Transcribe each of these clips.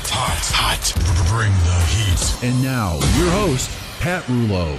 Hot. Bring the heat. And now, your host, Pat Rouleau.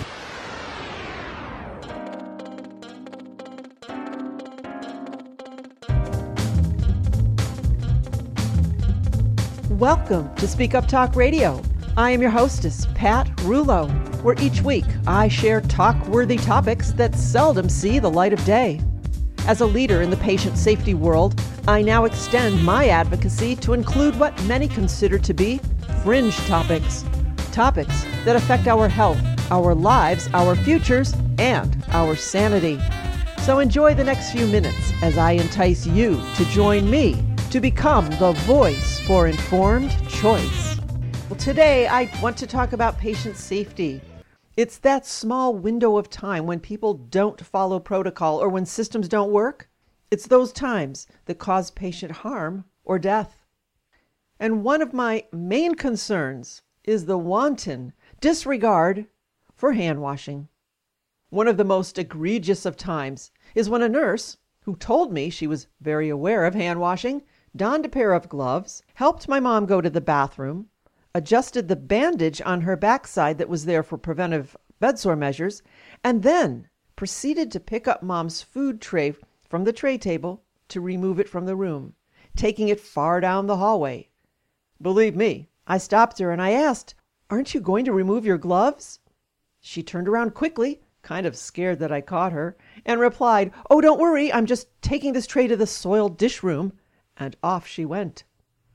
Welcome to Speak Up Talk Radio. I am your hostess, Pat Rouleau, where each week I share talk-worthy topics that seldom see the light of day. As a leader in the patient safety world, I now extend my advocacy to include what many consider to be fringe topics. Topics that affect our health, our lives, our futures, and our sanity. So enjoy the next few minutes as I entice you to join me to become the voice for informed choice. Well, today I want to talk about patient safety. It's that small window of time when people don't follow protocol or when systems don't work. It's those times that cause patient harm or death. And one of my main concerns is the wanton disregard for hand washing. One of the most egregious of times is when a nurse, who told me she was very aware of hand washing, donned a pair of gloves, helped my mom go to the bathroom, adjusted the bandage on her backside that was there for preventive bedsore measures, and then proceeded to pick up mom's food tray from the tray table to remove it from the room, taking it far down the hallway. Believe me, I stopped her and I asked, "Aren't you going to remove your gloves?" She turned around quickly, kind of scared that I caught her, and replied, "Oh, don't worry, I'm just taking this tray to the soiled dish room," and off she went.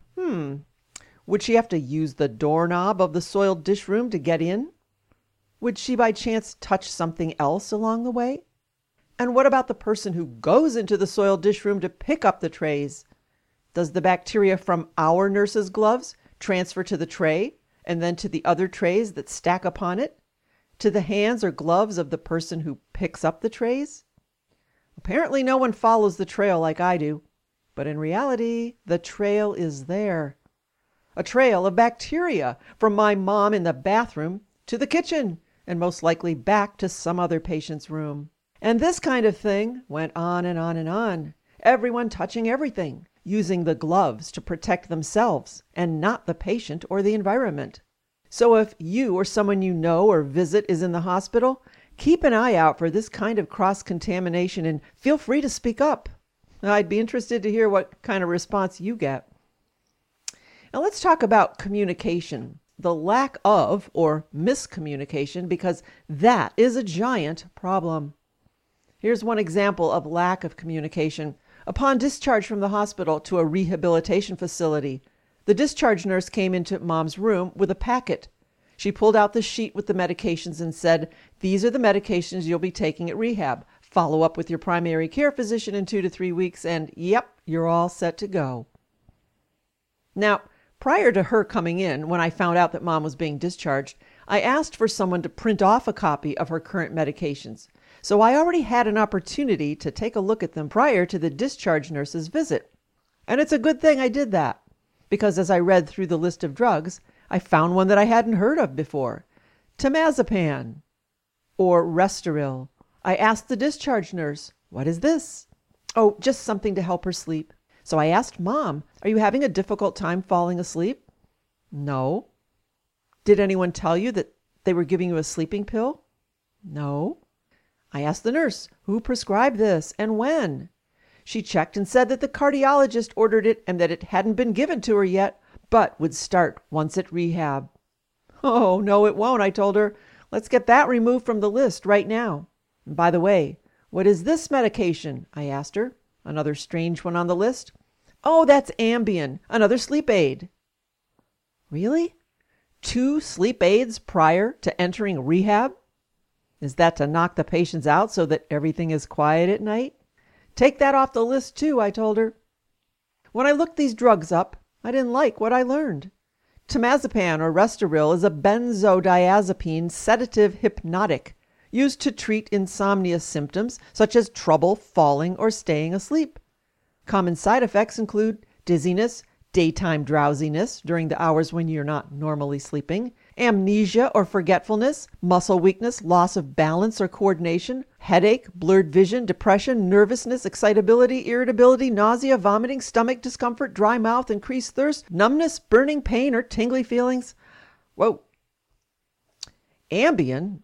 Would she have to use the doorknob of the soiled dish room to get in? Would she by chance touch something else along the way? And what about the person who goes into the soiled dish room to pick up the trays? Does the bacteria from our nurse's gloves transfer to the tray and then to the other trays that stack upon it? To the hands or gloves of the person who picks up the trays? Apparently no one follows the trail like I do, but in reality, the trail is there. A trail of bacteria from my mom in the bathroom to the kitchen, and most likely back to some other patient's room. And this kind of thing went on and on and on. Everyone touching everything, using the gloves to protect themselves and not the patient or the environment. So if you or someone you know or visit is in the hospital, keep an eye out for this kind of cross-contamination and feel free to speak up. I'd be interested to hear what kind of response you get. Now let's talk about communication, the lack of or miscommunication, because that is a giant problem. Here's one example of lack of communication. Upon discharge from the hospital to a rehabilitation facility, the discharge nurse came into Mom's room with a packet. She pulled out the sheet with the medications and said, "These are the medications you'll be taking at rehab. Follow up with your primary care physician in 2 to 3 weeks, and yep, you're all set to go." Now, prior to her coming in, when I found out that Mom was being discharged, I asked for someone to print off a copy of her current medications. So I already had an opportunity to take a look at them prior to the discharge nurse's visit. And it's a good thing I did that, because as I read through the list of drugs, I found one that I hadn't heard of before, temazepam or Restoril. I asked the discharge nurse, "What is this?" "Oh, just something to help her sleep." So I asked Mom, "Are you having a difficult time falling asleep?" "No." "Did anyone tell you that they were giving you a sleeping pill?" "No." I asked the nurse, "Who prescribed this and when?" She checked and said that the cardiologist ordered it and that it hadn't been given to her yet, but would start once at rehab. "Oh, no, it won't," I told her. "Let's get that removed from the list right now. And by the way, what is this medication?" I asked her. Another strange one on the list. "Oh, that's Ambien, another sleep aid." Really? 2 sleep aids prior to entering rehab? Is that to knock the patients out so that everything is quiet at night? "Take that off the list too," I told her. When I looked these drugs up, I didn't like what I learned. Temazepam or Restoril is a benzodiazepine sedative hypnotic used to treat insomnia symptoms such as trouble falling or staying asleep. Common side effects include dizziness, daytime drowsiness during the hours when you're not normally sleeping, amnesia or forgetfulness, muscle weakness, loss of balance or coordination, headache, blurred vision, depression, nervousness, excitability, irritability, nausea, vomiting, stomach discomfort, dry mouth, increased thirst, numbness, burning pain, or tingly feelings. Whoa. Ambien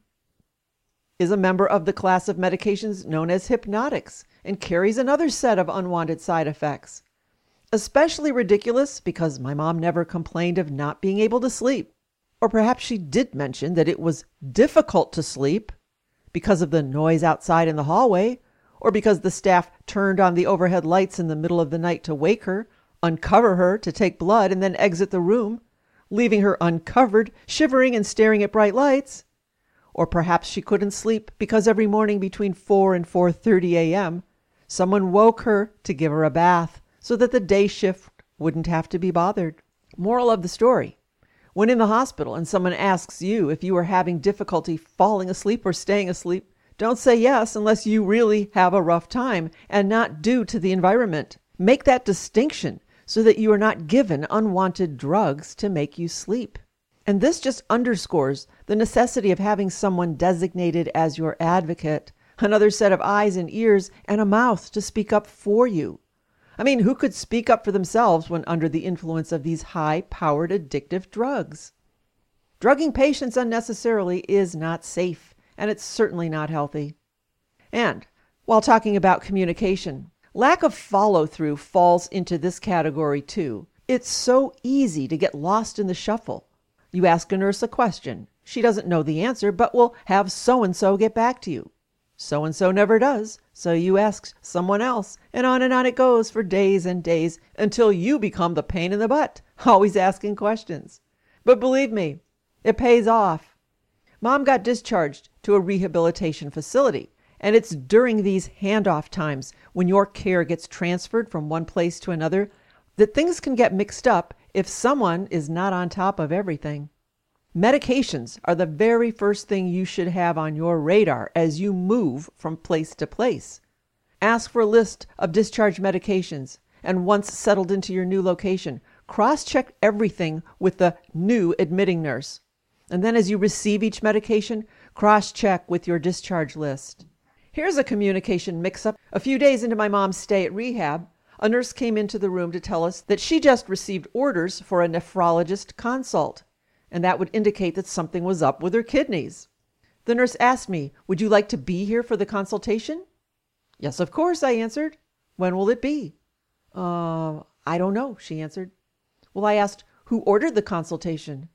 is a member of the class of medications known as hypnotics and carries another set of unwanted side effects. Especially ridiculous because my mom never complained of not being able to sleep. Or perhaps she did mention that it was difficult to sleep because of the noise outside in the hallway, or because the staff turned on the overhead lights in the middle of the night to wake her, uncover her to take blood, and then exit the room, leaving her uncovered, shivering and staring at bright lights. Or perhaps she couldn't sleep because every morning between 4 and 4:30 a.m., someone woke her to give her a bath so that the day shift wouldn't have to be bothered. Moral of the story: when in the hospital and someone asks you if you are having difficulty falling asleep or staying asleep, don't say yes unless you really have a rough time and not due to the environment. Make that distinction so that you are not given unwanted drugs to make you sleep. And this just underscores the necessity of having someone designated as your advocate, another set of eyes and ears and a mouth to speak up for you. I mean, who could speak up for themselves when under the influence of these high-powered addictive drugs? Drugging patients unnecessarily is not safe, and it's certainly not healthy. And while talking about communication, lack of follow-through falls into this category too. It's so easy to get lost in the shuffle. You ask a nurse a question. She doesn't know the answer, but will have so-and-so get back to you. So-and-so never does, so you ask someone else, and on it goes for days and days until you become the pain in the butt, always asking questions. But believe me, it pays off. Mom got discharged to a rehabilitation facility, and it's during these handoff times when your care gets transferred from one place to another that things can get mixed up if someone is not on top of everything. Medications are the very first thing you should have on your radar as you move from place to place. Ask for a list of discharge medications, and once settled into your new location, cross-check everything with the new admitting nurse. And then as you receive each medication, cross-check with your discharge list. Here's a communication mix-up. A few days into my mom's stay at rehab, a nurse came into the room to tell us that she just received orders for a nephrologist consult, and that would indicate that something was up with her kidneys. The nurse asked me, "Would you like to be here for the consultation?" "Yes, of course," I answered. "When will it be?" I don't know," she answered. Well, I asked, "Who ordered the consultation?"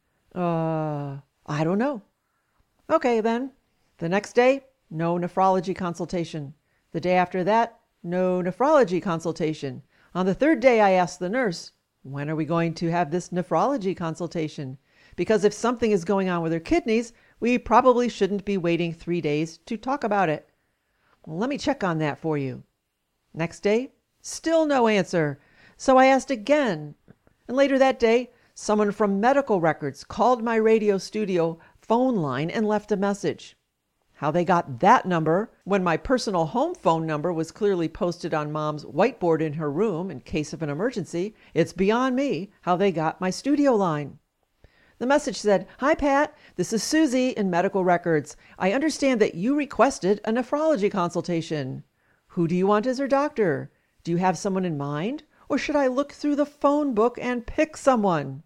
I don't know." Okay, then. The next day, no nephrology consultation. The day after that, no nephrology consultation. On the third day, I asked the nurse, "When are we going to have this nephrology consultation? Because if something is going on with her kidneys, we probably shouldn't be waiting 3 days to talk about it." "Well, let me check on that for you." Next day, still no answer. So I asked again. And later that day, someone from medical records called my radio studio phone line and left a message. How they got that number when my personal home phone number was clearly posted on Mom's whiteboard in her room in case of an emergency, it's beyond me how they got my studio line. The message said, "Hi, Pat. This is Susie in medical records. I understand that you requested a nephrology consultation. Who do you want as your doctor? Do you have someone in mind? Or should I look through the phone book and pick someone?"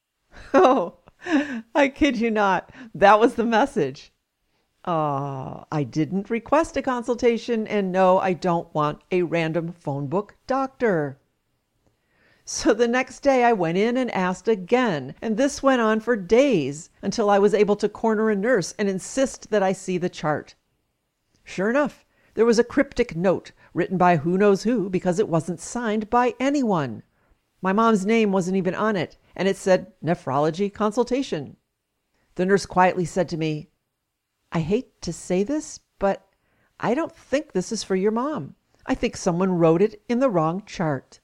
Oh, I kid you not. That was the message. I didn't request a consultation, and no, I don't want a random phone book doctor. So the next day I went in and asked again, and this went on for days until I was able to corner a nurse and insist that I see the chart. Sure enough, there was a cryptic note written by who knows who because it wasn't signed by anyone. My mom's name wasn't even on it, and it said nephrology consultation. The nurse quietly said to me, "I hate to say this, but I don't think this is for your mom. I think someone wrote it in the wrong chart."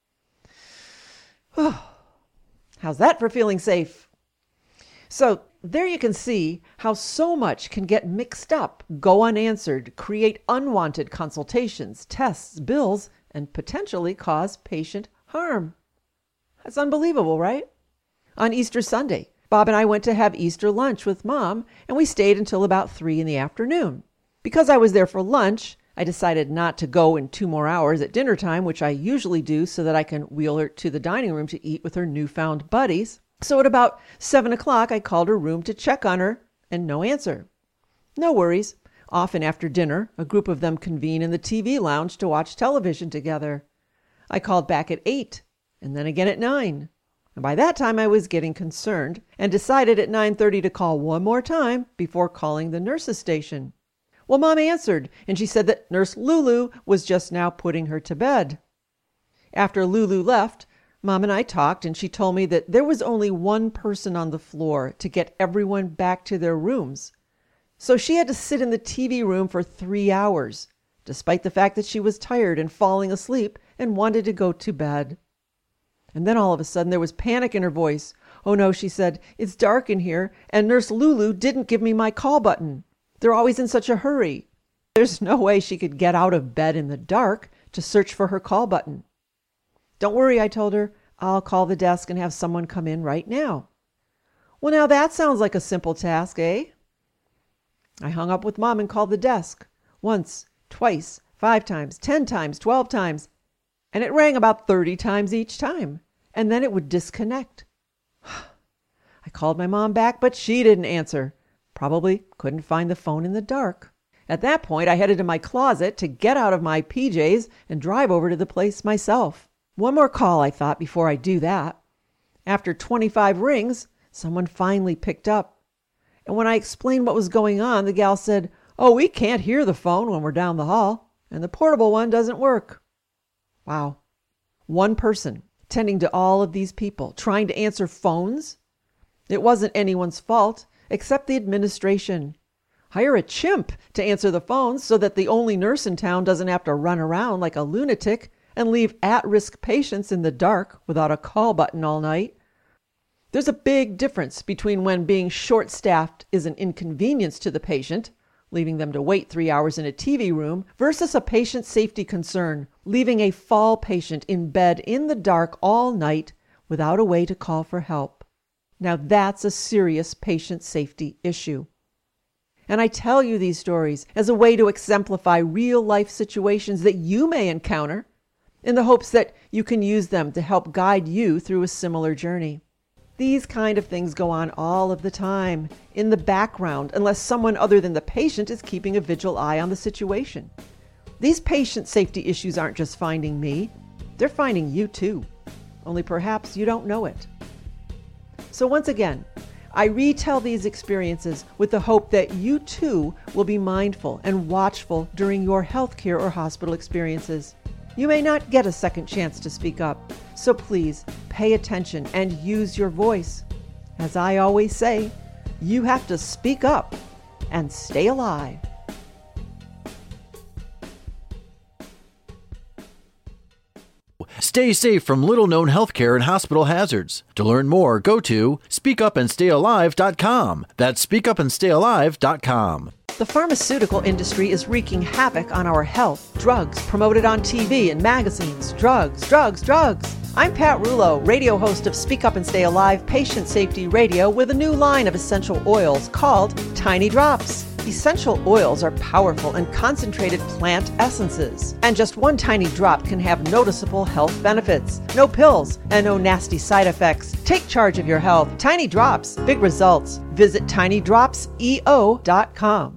How's that for feeling safe? So there you can see how so much can get mixed up, go unanswered, create unwanted consultations, tests, bills, and potentially cause patient harm. That's unbelievable, right? On Easter Sunday, Bob and I went to have Easter lunch with Mom, and we stayed until about 3 in the afternoon. Because I was there for lunch, I decided not to go in 2 more hours at dinner time, which I usually do so that I can wheel her to the dining room to eat with her newfound buddies. So at about 7 o'clock, I called her room to check on her, and no answer. No worries. Often after dinner, a group of them convene in the TV lounge to watch television together. I called back at 8, and then again at 9. And by that time, I was getting concerned and decided at 9:30 to call one more time before calling the nurse's station. Well, Mom answered, and she said that Nurse Lulu was just now putting her to bed. After Lulu left, Mom and I talked, and she told me that there was only one person on the floor to get everyone back to their rooms. So she had to sit in the TV room for 3 hours, despite the fact that she was tired and falling asleep and wanted to go to bed. And then all of a sudden there was panic in her voice. "Oh no," she said, "it's dark in here, and Nurse Lulu didn't give me my call button. They're always in such a hurry." There's no way she could get out of bed in the dark to search for her call button. "Don't worry," I told her. "I'll call the desk and have someone come in right now." Well, now that sounds like a simple task, eh? I hung up with Mom and called the desk. Once, twice, 5 times, 10 times, 12 times. And it rang about 30 times each time. And then it would disconnect. I called my mom back, but she didn't answer. Probably couldn't find the phone in the dark. At that point, I headed to my closet to get out of my PJs and drive over to the place myself. One more call, I thought, before I do that. After 25 rings, someone finally picked up. And when I explained what was going on, the gal said, "Oh, we can't hear the phone when we're down the hall, and the portable one doesn't work." Wow. One person tending to all of these people, trying to answer phones? It wasn't anyone's fault, except the administration. Hire a chimp to answer the phones so that the only nurse in town doesn't have to run around like a lunatic and leave at-risk patients in the dark without a call button all night. There's a big difference between when being short-staffed is an inconvenience to the patient, leaving them to wait 3 hours in a TV room, versus a patient safety concern, leaving a fall patient in bed in the dark all night without a way to call for help. Now that's a serious patient safety issue. And I tell you these stories as a way to exemplify real-life situations that you may encounter, in the hopes that you can use them to help guide you through a similar journey. These kind of things go on all of the time, in the background, unless someone other than the patient is keeping a vigil eye on the situation. These patient safety issues aren't just finding me, they're finding you too, only perhaps you don't know it. So once again, I retell these experiences with the hope that you too will be mindful and watchful during your healthcare or hospital experiences. You may not get a second chance to speak up, so please pay attention and use your voice. As I always say, you have to speak up and stay alive. Stay safe from little-known healthcare and hospital hazards. To learn more, go to speakupandstayalive.com. That's speakupandstayalive.com. The pharmaceutical industry is wreaking havoc on our health. Drugs promoted on TV and magazines. Drugs, drugs, drugs. I'm Pat Rouleau, radio host of Speak Up and Stay Alive Patient Safety Radio, with a new line of essential oils called Tiny Drops. Essential oils are powerful and concentrated plant essences, and just one tiny drop can have noticeable health benefits. No pills and no nasty side effects. Take charge of your health. Tiny Drops, big results. Visit tinydropseo.com.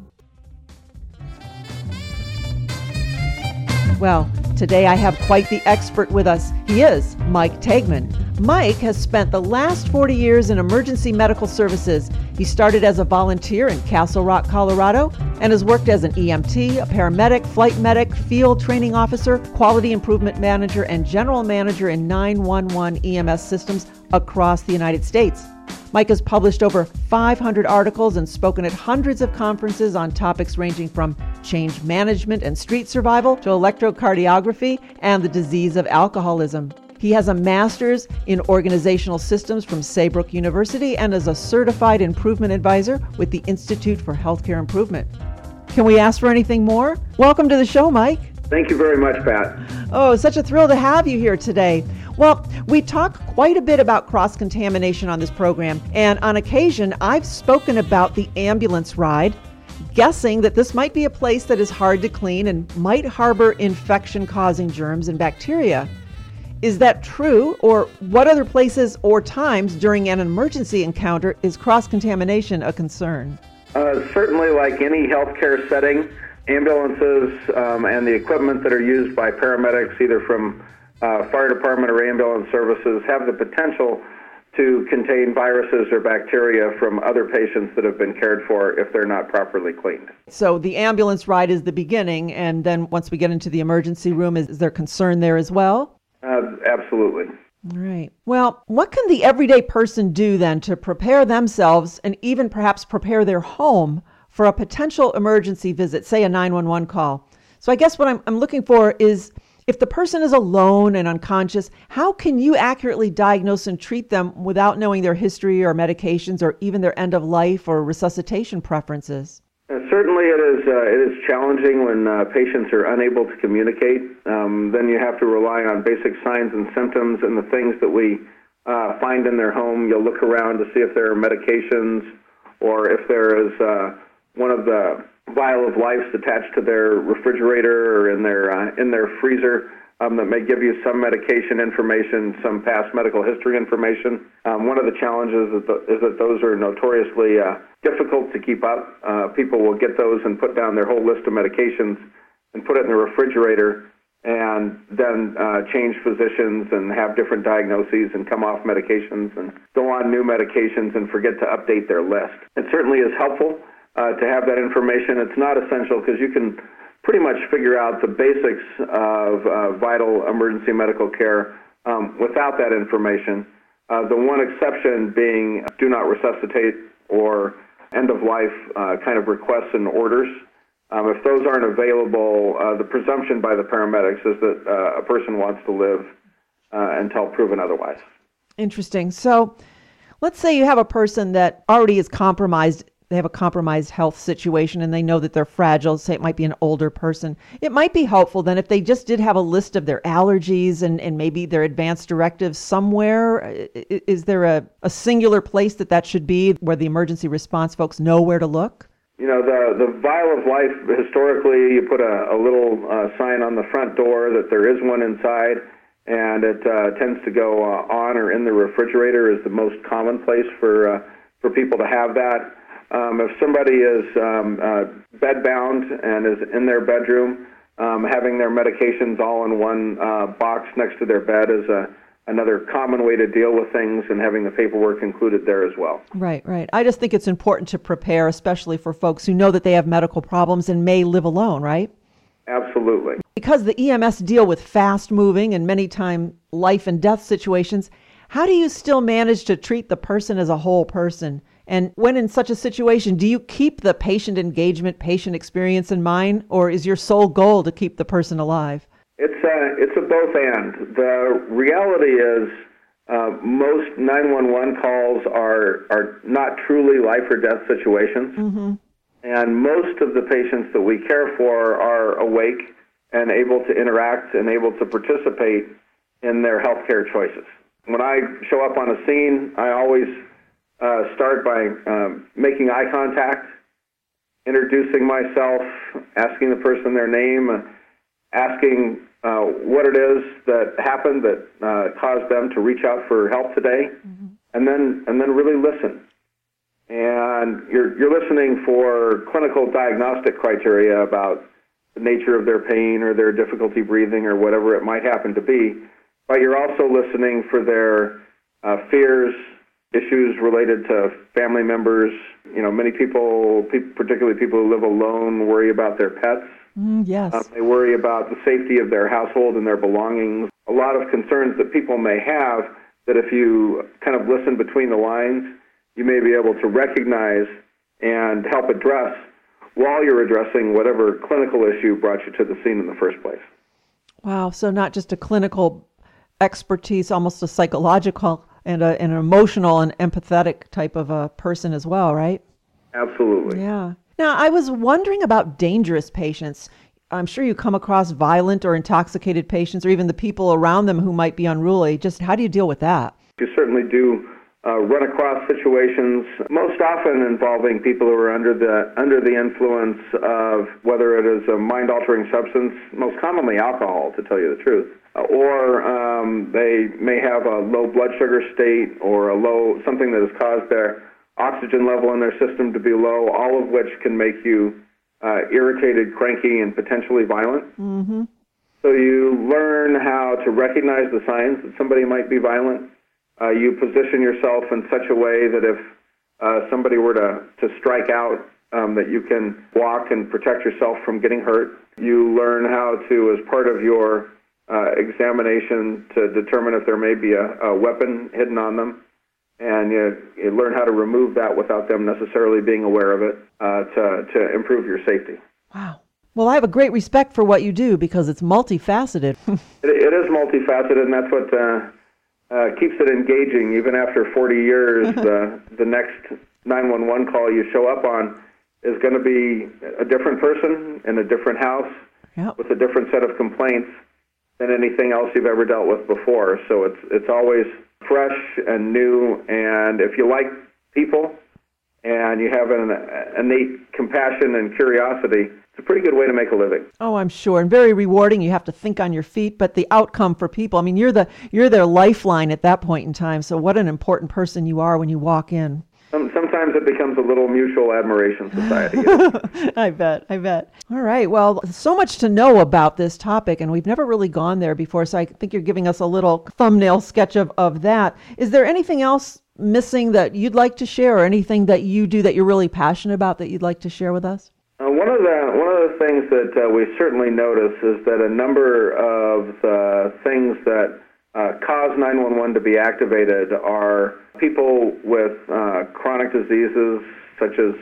Well, today I have quite the expert with us. He is Mike Taigman. Mike has spent the last 40 years in emergency medical services. He started as a volunteer in Castle Rock, Colorado, and has worked as an EMT, a paramedic, flight medic, field training officer, quality improvement manager, and general manager in 911 EMS systems across the United States. Mike has published over 500 articles and spoken at hundreds of conferences on topics ranging from change management and street survival to electrocardiography and the disease of alcoholism. He has a master's in organizational systems from Saybrook University and is a certified improvement advisor with the Institute for Healthcare Improvement. Can we ask for anything more? Welcome to the show, Mike. Thank you very much, Pat. Oh, such a thrill to have you here today. Well, we talk quite a bit about cross-contamination on this program, and on occasion, I've spoken about the ambulance ride, guessing that this might be a place that is hard to clean and might harbor infection-causing germs and bacteria. Is that true, or what other places or times during an emergency encounter is cross-contamination a concern? Certainly, like any healthcare setting, ambulances and the equipment that are used by paramedics, either from fire department or ambulance services, have the potential to contain viruses or bacteria from other patients that have been cared for if they're not properly cleaned. So the ambulance ride is the beginning, and then once we get into the emergency room, is there concern there as well? Absolutely. All right. Well, what can the everyday person do then to prepare themselves and even perhaps prepare their home for a potential emergency visit, say a 911 call? So I guess what I'm looking for is, if the person is alone and unconscious, how can you accurately diagnose and treat them without knowing their history or medications or even their end of life or resuscitation preferences? Certainly it is challenging when patients are unable to communicate. Then you have to rely on basic signs and symptoms and the things that we find in their home. You'll look around to see if there are medications or if there is one of the vial of life attached to their refrigerator or in their freezer that may give you some medication information, some past medical history information. One of the challenges is that those are notoriously difficult to keep up. People will get those and put down their whole list of medications and put it in the refrigerator and then change physicians and have different diagnoses and come off medications and go on new medications and forget to update their list. It certainly is helpful to have that information. It's not essential because you can pretty much figure out the basics of vital emergency medical care without that information. The one exception being do not resuscitate or end of life kind of requests and orders. If those aren't available, the presumption by the paramedics is that a person wants to live until proven otherwise. Interesting. So let's say you have a person that already is compromised. They have a compromised health situation and they know that they're fragile. Say it might be an older person. It might be helpful then if they just did have a list of their allergies and maybe their advanced directives somewhere. Is there a singular place that should be where the emergency response folks know where to look? You know, the vial of life, historically, you put a little sign on the front door that there is one inside, and it tends to go on or in the refrigerator is the most common place for people to have that. If somebody is bedbound and is in their bedroom, having their medications all in one box next to their bed is another common way to deal with things, and having the paperwork included there as well. Right. I just think it's important to prepare, especially for folks who know that they have medical problems and may live alone, right? Absolutely. Because the EMS deal with fast-moving and many times life and death situations, how do you still manage to treat the person as a whole person? And when in such a situation, do you keep the patient engagement, patient experience in mind, or is your sole goal to keep the person alive? It's a both and. The reality is most 911 calls are not truly life or death situations. Mm-hmm. And most of the patients that we care for are awake and able to interact and able to participate in their healthcare choices. When I show up on a scene, I always start by making eye contact, introducing myself, asking the person their name, asking what it is that happened that caused them to reach out for help today, mm-hmm. and then really listen. And you're listening for clinical diagnostic criteria about the nature of their pain or their difficulty breathing or whatever it might happen to be, but you're also listening for their fears, issues related to family members. You know, many people, particularly people who live alone, worry about their pets. Yes. They worry about the safety of their household and their belongings. A lot of concerns that people may have that if you kind of listen between the lines, you may be able to recognize and help address while you're addressing whatever clinical issue brought you to the scene in the first place. Wow. So not just a clinical expertise, almost a psychological and an emotional and empathetic type of a person as well, right? Absolutely. Yeah. Now, I was wondering about dangerous patients. I'm sure you come across violent or intoxicated patients, or even the people around them who might be unruly. Just how do you deal with that? You certainly do run across situations, most often involving people who are under the influence of whether it is a mind-altering substance, most commonly alcohol, to tell you the truth, or they may have a low blood sugar state or something that has caused their oxygen level in their system to be low, all of which can make you irritated, cranky, and potentially violent. Mm-hmm. So you learn how to recognize the signs that somebody might be violent. You position yourself in such a way that if somebody were to strike out, that you can walk and protect yourself from getting hurt. You learn how to, as part of your examination, to determine if there may be a weapon hidden on them. And you learn how to remove that without them necessarily being aware of it to improve your safety. Wow. Well, I have a great respect for what you do because it's multifaceted. It is multifaceted, and that's what keeps it engaging. Even after 40 years, the next 911 call you show up on is going to be a different person in a different house with a different set of complaints than anything else you've ever dealt with before. So it's always fresh and new, and if you like people and you have an innate compassion and curiosity, it's a pretty good way to make a living. Oh, I'm sure, and very rewarding. You have to think on your feet, but the outcome for people, I mean, you're their lifeline at that point in time, so what an important person you are when you walk in. Sometimes it becomes a little mutual admiration society. I bet. All right. Well, so much to know about this topic, and we've never really gone there before, so I think you're giving us a little thumbnail sketch of that. Is there anything else missing that you'd like to share, or anything that you do that you're really passionate about that you'd like to share with us? One of the things that we certainly notice is that a number of things that cause 911 to be activated are people with chronic diseases such as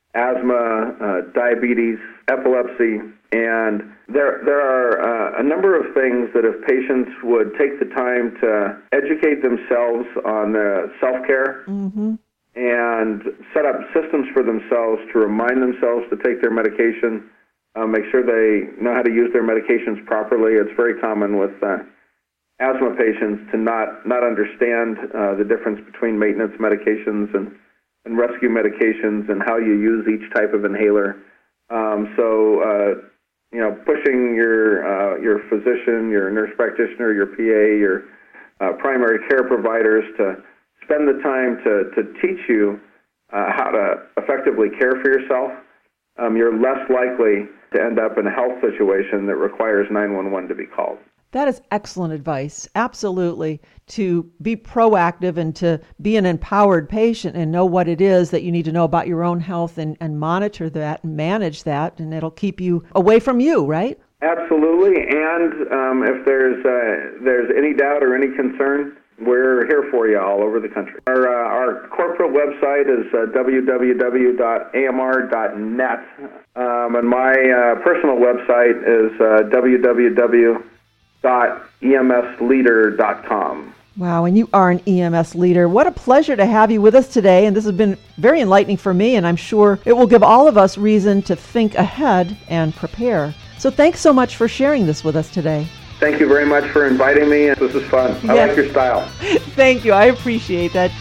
asthma, diabetes, epilepsy, and there are a number of things that if patients would take the time to educate themselves on self-care and set up systems for themselves to remind themselves to take their medication, make sure they know how to use their medications properly. It's very common with asthma patients to not understand the difference between maintenance medications and rescue medications and how you use each type of inhaler. Pushing your physician, your nurse practitioner, your PA, your primary care providers to spend the time to teach you how to effectively care for yourself, you're less likely to end up in a health situation that requires 911 to be called. That is excellent advice. Absolutely. To be proactive and to be an empowered patient and know what it is that you need to know about your own health and monitor that and manage that, and it'll keep you away from you, right? Absolutely. And if there's any doubt or any concern, we're here for you all over the country. Our corporate website is www.amr.net, and my personal website is www.emsleader.com. Wow, and you are an EMS leader. What a pleasure to have you with us today, and this has been very enlightening for me, and I'm sure it will give all of us reason to think ahead and prepare. So thanks so much for sharing this with us today. Thank you very much for inviting me. This is fun. I like your style. Thank you. I appreciate that.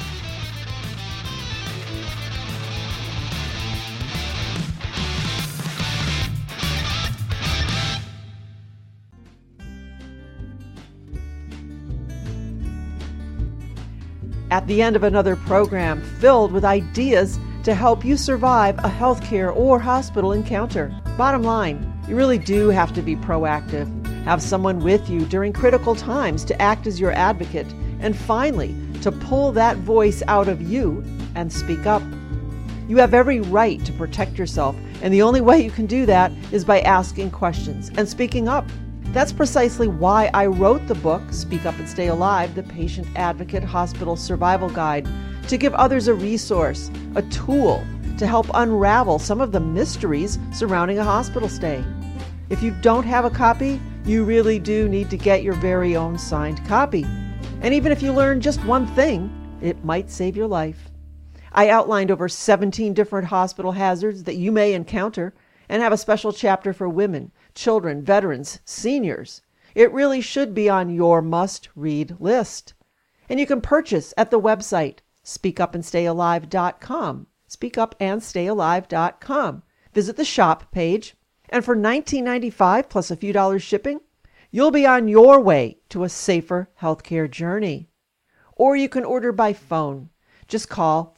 At the end of another program filled with ideas to help you survive a healthcare or hospital encounter. Bottom line, you really do have to be proactive. Have someone with you during critical times to act as your advocate, and finally, to pull that voice out of you and speak up. You have every right to protect yourself, and the only way you can do that is by asking questions and speaking up. That's precisely why I wrote the book, Speak Up and Stay Alive, the Patient Advocate Hospital Survival Guide, to give others a resource, a tool to help unravel some of the mysteries surrounding a hospital stay. If you don't have a copy, you really do need to get your very own signed copy. And even if you learn just one thing, it might save your life. I outlined over 17 different hospital hazards that you may encounter and have a special chapter for women children, veterans, seniors. It really should be on your must-read list. And you can purchase at the website speakupandstayalive.com. Speakupandstayalive.com. Visit the shop page, and for $19.95 plus a few dollars shipping, you'll be on your way to a safer healthcare journey. Or you can order by phone. Just call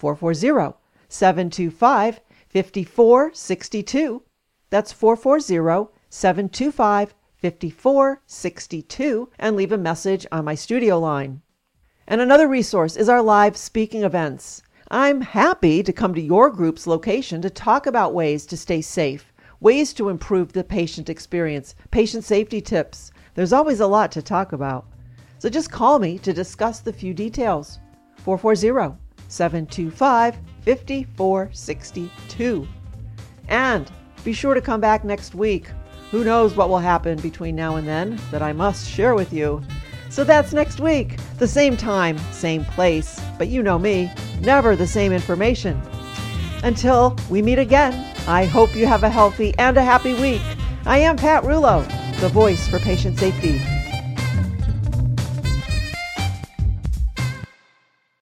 440-725-5462. That's 440-725-5462, and leave a message on my studio line. And another resource is our live speaking events. I'm happy to come to your group's location to talk about ways to stay safe, ways to improve the patient experience, patient safety tips. There's always a lot to talk about. So just call me to discuss the few details. 440-725-5462. And be sure to come back next week. Who knows what will happen between now and then that I must share with you. So that's next week, the same time, same place. But you know me, never the same information. Until we meet again, I hope you have a healthy and a happy week. I am Pat Rulo, the voice for patient safety.